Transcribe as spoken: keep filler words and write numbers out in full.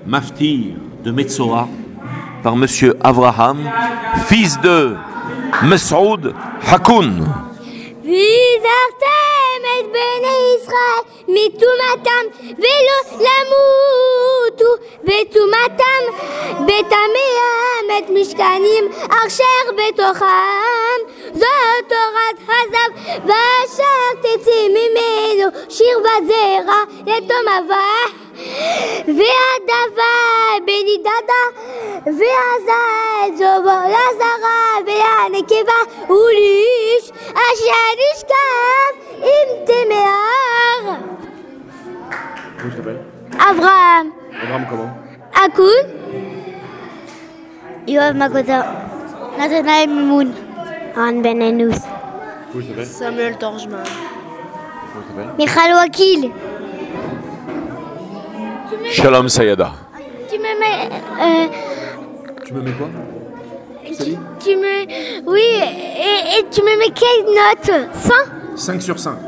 Maftir de Metzora par Monsieur Avraham, fils de Mes'oud Hakoun. ויזכרתם את בני ישראל מטומאתם ולא למותו בטומאתם בטמאם את משכנים אשר בתוכם זאת תורת הזב ואשר תצא ממנו שיר וזרע יתום אבח והדבר בנידדה והזית זובו לזרע והנקבה ולאיש אשר ישכב עם תמר. Comment tu t'appelles? אברהם. Abraham comment? אקון. יואב מקוטר. נתנאל מימון. רן בן אנוס. Comment tu t'appelles? Samuel Torgeman. Comment tu t'appelles? מיכל וקיל. Shalom Sayada. Tu me mets... Euh, Tu me mets quoi? tu me... Oui, et, et tu me mets quelle note? cent? cinq sur cinq.